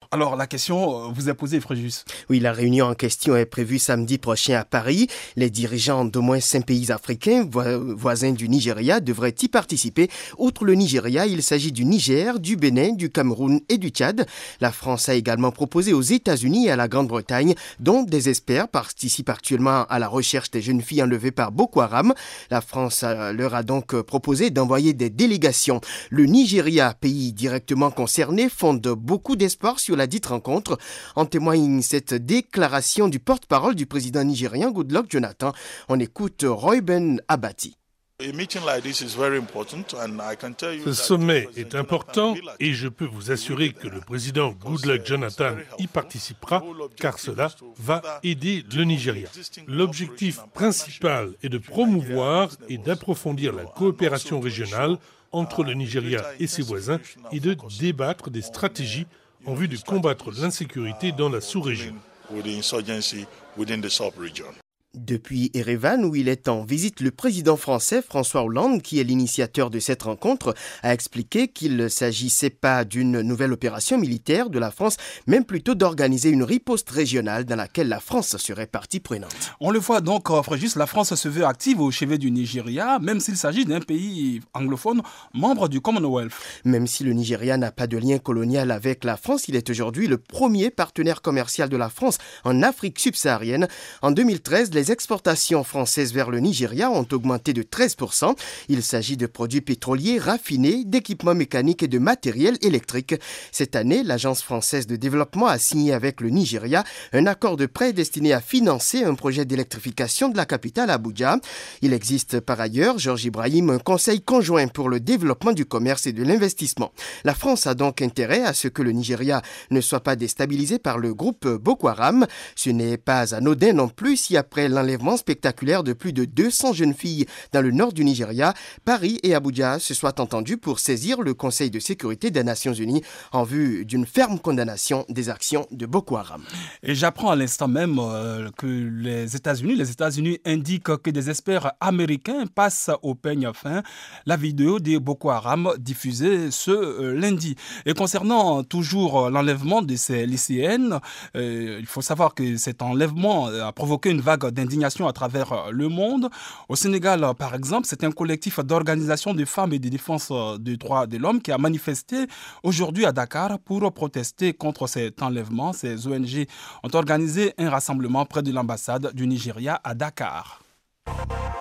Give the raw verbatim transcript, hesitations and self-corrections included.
Alors la question vous est posée, Fréjus. Oui, la réunion en question est prévue samedi prochain à Paris. Les dirigeants d'au moins cinq pays africains vo- voisins du Nigeria devraient y participer. Outre le Nigeria, il s'agit du Niger, du Bénin, du Cameroun et du Tchad. La France a également proposé aux États-Unis et à la Grande-Bretagne, dont des experts participent actuellement à la recherche des jeunes filles enlevées par Boko Haram. La France leur a donc proposé d'envoyer des délégations. Le Nigeria, pays directement concerné, fonde beaucoup d'espoir sur la dite rencontre. En témoigne cette déclaration du porte-parole du président nigérien Goodluck Jonathan. On écoute Royben Abati. Ce sommet est important et je peux vous assurer que le président Goodluck Jonathan y participera car cela va aider le Nigeria. L'objectif principal est de promouvoir et d'approfondir la coopération régionale entre le Nigeria et ses voisins et de débattre des stratégies en vue de combattre l'insécurité dans la sous-région. Depuis Erevan, où il est en visite, le président français François Hollande, qui est l'initiateur de cette rencontre, a expliqué qu'il ne s'agissait pas d'une nouvelle opération militaire de la France, mais plutôt d'organiser une riposte régionale dans laquelle la France serait partie prenante. On le voit donc, Fréjus, la France se veut active au chevet du Nigeria, même s'il s'agit d'un pays anglophone, membre du Commonwealth. Même si le Nigeria n'a pas de lien colonial avec la France, il est aujourd'hui le premier partenaire commercial de la France en Afrique subsaharienne. En deux mille treize, les exportations françaises vers le Nigeria ont augmenté de treize pour cent. Il s'agit de produits pétroliers raffinés, d'équipements mécaniques et de matériel électrique. Cette année, l'Agence française de développement a signé avec le Nigeria un accord de prêt destiné à financer un projet d'électrification de la capitale Abuja. Il existe par ailleurs, Georges Ibrahim, un conseil conjoint pour le développement du commerce et de l'investissement. La France a donc intérêt à ce que le Nigeria ne soit pas déstabilisé par le groupe Boko Haram. Ce n'est pas anodin non plus si après l'enlèvement spectaculaire de plus de deux cents jeunes filles dans le nord du Nigeria, Paris et Abuja se soient entendus pour saisir le Conseil de sécurité des Nations Unies en vue d'une ferme condamnation des actions de Boko Haram. Et j'apprends à l'instant même euh, que les États-Unis, les États-Unis indiquent que des experts américains passent au peigne fin la vidéo de Boko Haram diffusée ce euh, lundi. Et concernant toujours l'enlèvement de ces lycéennes, euh, il faut savoir que cet enlèvement a provoqué une vague d'indignation à travers le monde. Au Sénégal, par exemple, c'est un collectif d'organisation de femmes et de défense des droits de l'homme qui a manifesté aujourd'hui à Dakar pour protester contre cet enlèvement. Ces O N G ont organisé un rassemblement près de l'ambassade du Nigeria à Dakar.